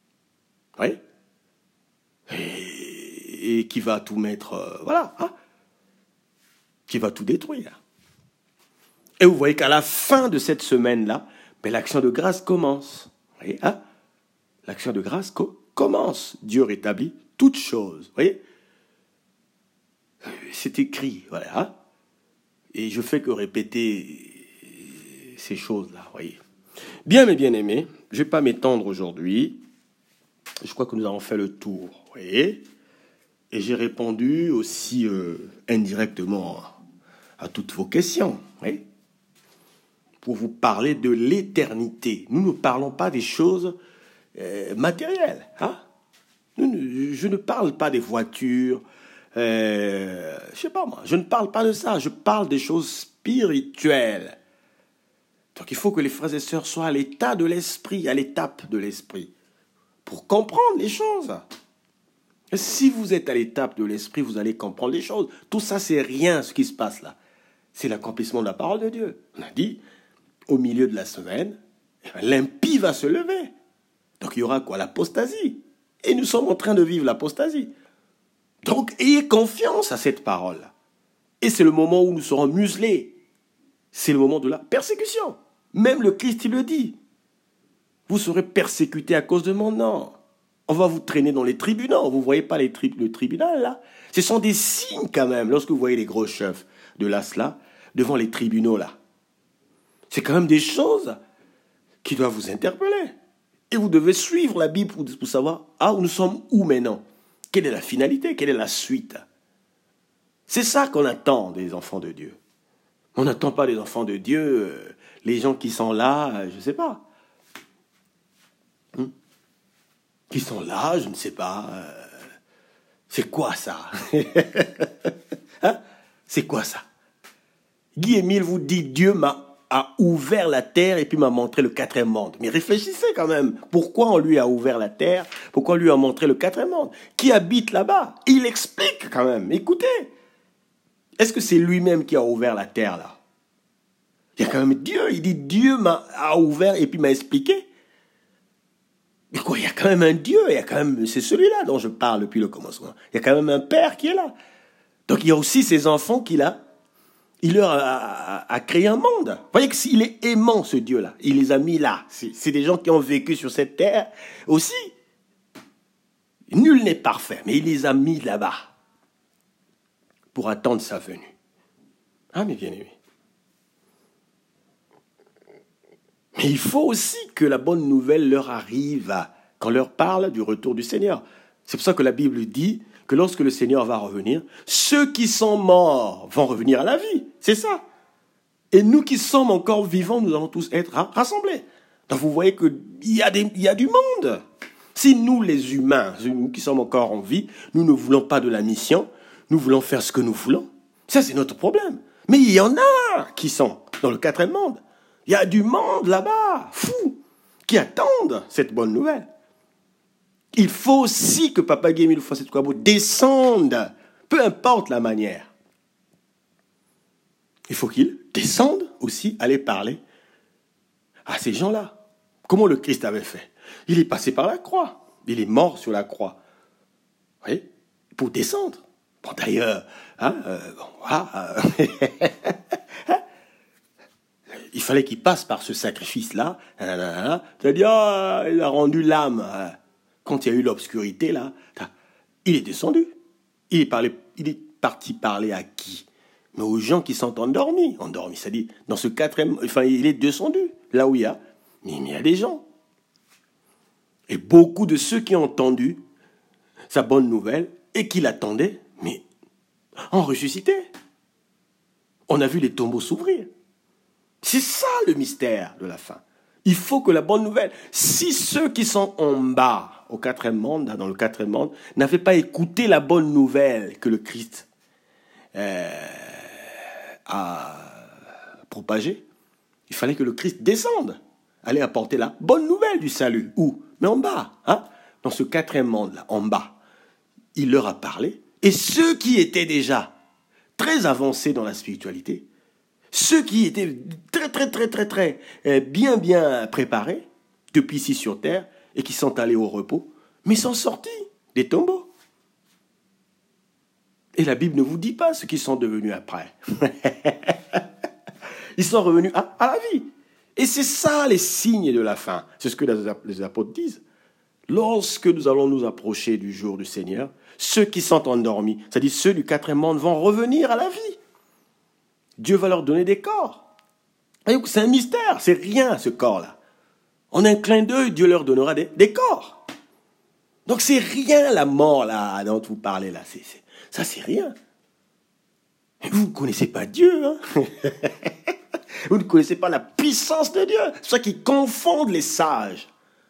Oui. Et, et qui va tout mettre, euh, voilà, hein, qui va tout détruire. Et vous voyez qu'à la fin de cette semaine-là, ben, l'action de grâce commence. Vous voyez, hein? L'action de grâce co- commence. Dieu rétablit toutes choses. Vous voyez? C'est écrit, voilà. Hein? Et je fais que répéter ces choses-là, vous voyez. Bien, mes bien-aimés, je ne vais pas m'étendre aujourd'hui. Je crois que nous avons fait le tour, vous voyez. Et j'ai répondu aussi euh, indirectement à toutes vos questions, vous voyez. Pour vous parler de l'éternité. Nous ne parlons pas des choses euh, matérielles. Hein? Nous, je ne parle pas des voitures. Euh, je sais pas moi. Je ne parle pas de ça. Je parle des choses spirituelles. Donc il faut que les frères et sœurs soient à l'état de l'esprit, à l'étape de l'esprit, pour comprendre les choses. Et si vous êtes à l'étape de l'esprit, vous allez comprendre les choses. Tout ça, c'est rien ce qui se passe là. C'est l'accomplissement de la parole de Dieu. On a dit, au milieu de la semaine, l'impie va se lever. Donc il y aura quoi? L'apostasie. Et nous sommes en train de vivre l'apostasie. Donc ayez confiance à cette parole. Et c'est le moment où nous serons muselés. C'est le moment de la persécution. Même le Christ, il le dit. Vous serez persécutés à cause de mon nom. On va vous traîner dans les tribunaux. Vous ne voyez pas les tri- le tribunal là? Ce sont des signes quand même. Lorsque vous voyez les gros chefs de l'Asla devant les tribunaux là. C'est quand même des choses qui doivent vous interpeller. Et vous devez suivre la Bible pour, pour savoir, ah, nous sommes où maintenant? Quelle est la finalité? Quelle est la suite? C'est ça qu'on attend des enfants de Dieu. On n'attend pas des enfants de Dieu, euh, les gens qui sont là, euh, je ne sais pas. Hum? Qui sont là, je ne sais pas. Euh, c'est quoi ça? Hein? C'est quoi ça? Guy Émile vous dit, Dieu m'a a ouvert la terre et puis m'a montré le quatrième monde. Mais réfléchissez quand même. Pourquoi on lui a ouvert la terre? Pourquoi on lui a montré le quatrième monde? Qui habite là-bas? Il explique quand même. Écoutez. Est-ce que c'est lui-même qui a ouvert la terre là? Il y a quand même Dieu. Il dit Dieu m'a a ouvert et puis m'a expliqué. Mais quoi? Il y a quand même un Dieu. Il y a quand même, c'est celui-là dont je parle depuis le commencement. Il y a quand même un Père qui est là. Donc il y a aussi ses enfants qu'il a. Il leur a, a, a créé un monde. Vous voyez qu'il est aimant, ce Dieu-là. Il les a mis là. C'est, c'est des gens qui ont vécu sur cette terre aussi. Nul n'est parfait, mais il les a mis là-bas pour attendre sa venue. Ah, mes bien-aimés. Mais il faut aussi que la bonne nouvelle leur arrive quand on leur parle du retour du Seigneur. C'est pour ça que la Bible dit que lorsque le Seigneur va revenir, ceux qui sont morts vont revenir à la vie. C'est ça. Et nous qui sommes encore vivants, nous allons tous être rassemblés. Donc vous voyez qu'il y a des, il y a du monde. Si nous, les humains, nous qui sommes encore en vie, nous ne voulons pas de la mission, nous voulons faire ce que nous voulons, ça c'est notre problème. Mais il y en a qui sont dans le quatrième monde. Il y a du monde là-bas, fou, qui attendent cette bonne nouvelle. Il faut aussi que Papa Guy Émile Fossé-Touabo descende, peu importe la manière. Il faut qu'il descende aussi, aller parler à ces gens-là. Comment le Christ avait fait? Il est passé par la croix. Il est mort sur la croix. Vous voyez? Pour descendre. Bon, d'ailleurs, hein, euh, bon, voilà, euh, il fallait qu'il passe par ce sacrifice-là. C'est-à-dire, oh, il a rendu l'âme. Quand il y a eu l'obscurité, là, il est descendu. Il est, parlé, il est parti parler à qui? Mais aux gens qui sont endormis. Endormis, c'est-à-dire, dans ce quatrième... Enfin, il est descendu, là où il y a. Mais il y a des gens. Et beaucoup de ceux qui ont entendu sa bonne nouvelle et qui l'attendaient, mais ont ressuscité. On a vu les tombeaux s'ouvrir. C'est ça le mystère de la fin. Il faut que la bonne nouvelle, si ceux qui sont en bas, au quatrième monde, dans le quatrième monde, n'avaient pas écouté la bonne nouvelle que le Christ euh, a propagée, il fallait que le Christ descende, aller apporter la bonne nouvelle du salut. Où? Mais en bas, hein? Dans ce quatrième monde-là, en bas. Il leur a parlé. Et ceux qui étaient déjà très avancés dans la spiritualité, ceux qui étaient très, très, très, très, très bien, bien préparés, depuis ici sur terre, et qui sont allés au repos, Mais ils sont sortis des tombeaux. Et la Bible ne vous dit pas ce qu'ils sont devenus après. Ils sont revenus à, à la vie. Et c'est ça les signes de la fin. C'est ce que les apôtres disent. Lorsque nous allons nous approcher du jour du Seigneur, ceux qui sont endormis, c'est-à-dire ceux du quatrième monde, vont revenir à la vie. Dieu va leur donner des corps. C'est un mystère, c'est rien ce corps-là. En un clin d'œil, Dieu leur donnera des, des corps. Donc c'est rien la mort là dont vous parlez là. C'est, c'est, ça c'est rien. Vous ne connaissez pas Dieu. Hein. Vous ne connaissez pas la puissance de Dieu. C'est ça qui confondent les sages.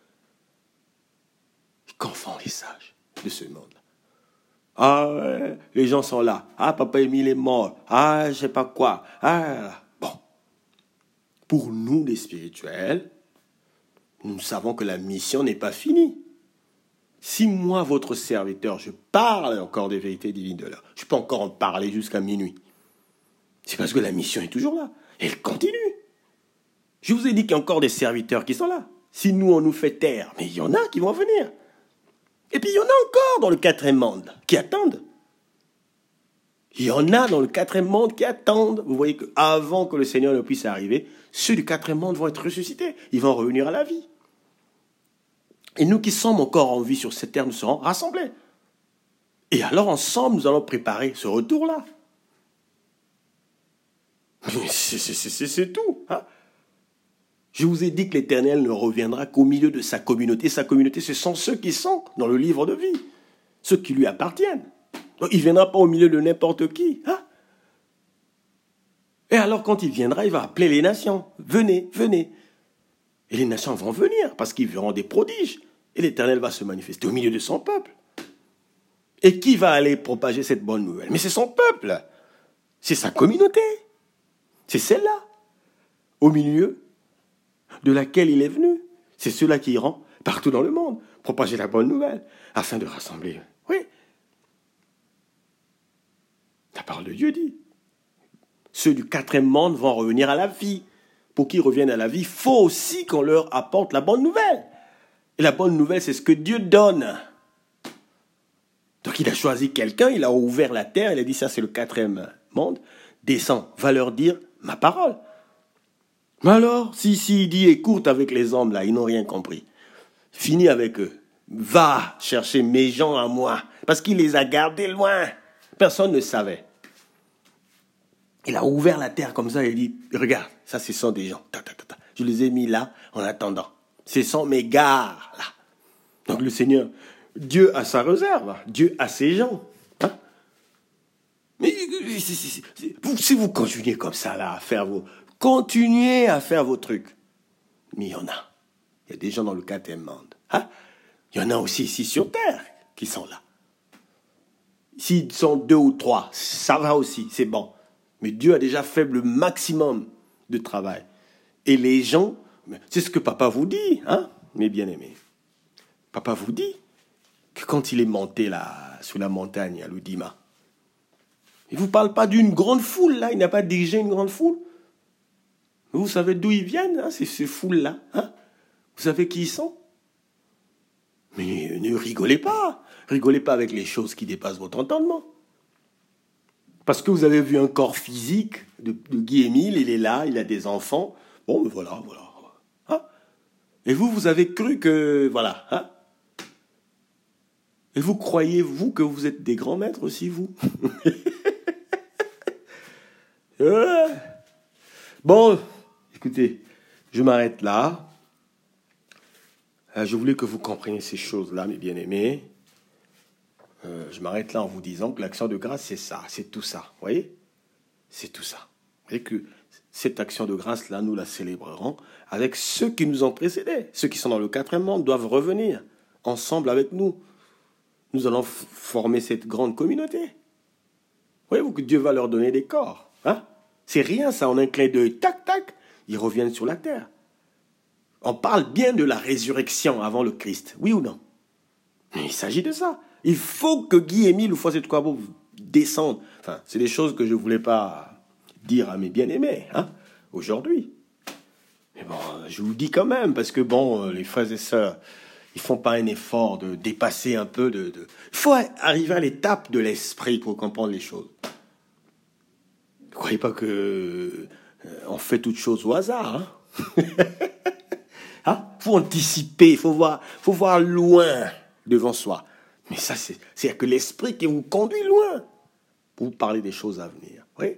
Ils confondent les sages de ce monde-là. Ah ouais, les gens sont là. Ah, papa Émile est mort. Ah, je ne sais pas quoi. Ah, bon. Pour nous, les spirituels, nous savons que la mission n'est pas finie. Si moi, votre serviteur, je parle encore des vérités divines de l'heure, je peux encore en parler jusqu'à minuit. C'est parce que la mission est toujours là. Elle continue. Je vous ai dit qu'il y a encore des serviteurs qui sont là. Si nous, on nous fait taire, mais il y en a qui vont venir. Et puis, il y en a encore dans le quatrième monde qui attendent. Il y en a dans le quatrième monde qui attendent. Vous voyez qu'avant que le Seigneur ne puisse arriver, ceux du quatrième monde vont être ressuscités. Ils vont revenir à la vie. Et nous qui sommes encore en vie sur cette terre, nous serons rassemblés. Et alors, ensemble, nous allons préparer ce retour-là. C'est, c'est, c'est, c'est tout. Hein? Je vous ai dit que l'Éternel ne reviendra qu'au milieu de sa communauté. Sa communauté, ce sont ceux qui sont dans le livre de vie. Ceux qui lui appartiennent. Donc, il ne viendra pas au milieu de n'importe qui. Hein? Et alors, quand il viendra, il va appeler les nations. Venez, venez. Et les nations vont venir parce qu'ils verront des prodiges. Et l'Éternel va se manifester au milieu de son peuple. Et qui va aller propager cette bonne nouvelle? Mais c'est son peuple. C'est sa communauté. C'est celle-là. Au milieu de laquelle il est venu. C'est ceux-là qui iront partout dans le monde propager la bonne nouvelle afin de rassembler. Oui. La parole de Dieu dit. Ceux du quatrième monde vont revenir à la vie. Pour qu'ils reviennent à la vie, il faut aussi qu'on leur apporte la bonne nouvelle. Et la bonne nouvelle, c'est ce que Dieu donne. Donc il a choisi quelqu'un, il a ouvert la terre, il a dit ça c'est le quatrième monde. Descends, va leur dire ma parole. Mais alors, si, si il dit écoute avec les hommes là, ils n'ont rien compris. Finis avec eux. Va chercher mes gens à moi. Parce qu'il les a gardés loin. Personne ne savait. Il a ouvert la terre comme ça et il dit, regarde, ça ce sont des gens. Ta, ta, ta, ta. Je les ai mis là en attendant. Ce sont mes gares là. Donc le Seigneur, Dieu a sa réserve. Dieu a ses gens. Hein? Mais c'est, c'est, c'est, vous, si vous continuez comme ça là à faire vos... Continuez à faire vos trucs. Mais il y en a. Il y a des gens dans le quatrième monde. Hein? Il y en a aussi ici sur terre qui sont là. S'ils sont deux ou trois, ça va aussi, c'est bon. Mais Dieu a déjà fait le maximum de travail. Et les gens, c'est ce que papa vous dit, hein, mes bien-aimés. Papa vous dit que quand il est monté là, sous la montagne à Ludima, il ne vous parle pas d'une grande foule, là. Il n'a pas dirigé une grande foule. Vous savez d'où ils viennent, hein, ces, ces foules-là. Hein? Vous savez qui ils sont? Mais ne rigolez pas. Rigolez pas avec les choses qui dépassent votre entendement. Parce que vous avez vu un corps physique de, de Guy Émile, il est là, il a des enfants. Bon, mais voilà, voilà. Hein? Et vous, vous avez cru que... Voilà. Hein? Et vous croyez, vous, que vous êtes des grands maîtres aussi, vous? euh. Bon, écoutez, je m'arrête là. Je voulais que vous compreniez ces choses-là, mes bien-aimés. Euh, je m'arrête là en vous disant que l'action de grâce, c'est ça, c'est tout ça. Vous voyez? C'est tout ça. Vous voyez que cette action de grâce-là, nous la célébrerons avec ceux qui nous ont précédés. Ceux qui sont dans le quatrième monde doivent revenir ensemble avec nous. Nous allons f- former cette grande communauté. Voyez-vous que Dieu va leur donner des corps. Hein? C'est rien ça, en un clin d'œil, tac, tac, ils reviennent sur la terre. On parle bien de la résurrection avant le Christ, oui ou non? Mais il s'agit de ça. Il faut que Guy Émile ou Fossé de Quabo descendent. Enfin, c'est des choses que je ne voulais pas dire à mes bien-aimés, hein, aujourd'hui. Mais bon, je vous le dis quand même, parce que bon, les frères et sœurs ils font pas un effort de dépasser un peu de... de... Il faut arriver à l'étape de l'esprit pour comprendre les choses. Ne croyez pas que euh, on fait toutes choses au hasard. Hein? Hein? Faut anticiper, faut voir, faut voir loin devant soi. Mais ça, c'est, c'est que l'esprit qui vous conduit loin pour vous parler des choses à venir. Oui.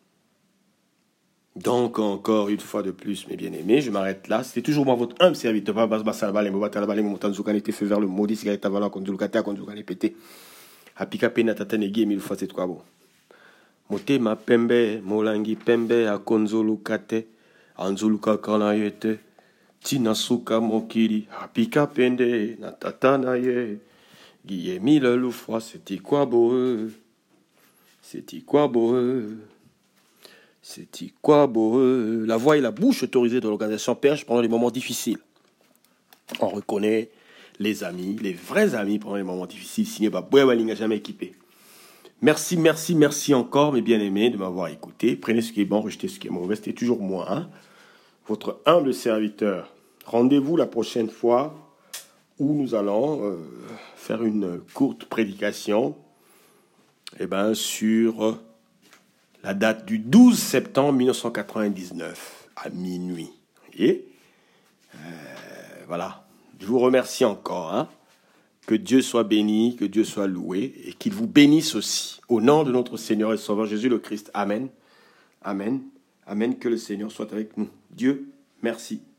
Donc, encore une fois de plus, mes bien-aimés, je m'arrête là. C'était toujours moi, votre humble serviteur. Bas bas salabale, mbobata labale, montan zoukane te fait vers le maudit, cigarette avalant, contre zoukata, contre zoukane pété. Apika pena tatanegi, mille fois c'est quoi bon. Mote ma pembe, molangi pembe, a konzolu kate, anzuluka kana yete, tina suka mokiri, apika pende, na tatana ye, guille mille loufrois, c'est quoi beau, c'est quoi beau. C'est quoi beau. La voix et la bouche autorisées de l'organisation Perche pendant les moments difficiles. On reconnaît les amis, les vrais amis pendant les moments difficiles, signé par Bouéwaling à jamais équipé. Merci, merci, merci encore, mes bien-aimés, de m'avoir écouté. Prenez ce qui est bon, rejetez ce qui est mauvais. C'était toujours moi, hein, votre humble serviteur. Rendez-vous la prochaine fois où nous allons euh, faire une courte prédication eh ben, sur... Euh, la date du douze septembre mille neuf cent quatre-vingt-dix-neuf, à minuit. Vous voyez euh, voilà. Je vous remercie encore. Hein. Que Dieu soit béni, que Dieu soit loué, et qu'il vous bénisse aussi. Au nom de notre Seigneur et Sauveur Jésus le Christ. Amen. Amen. Amen. Que le Seigneur soit avec nous. Dieu, merci.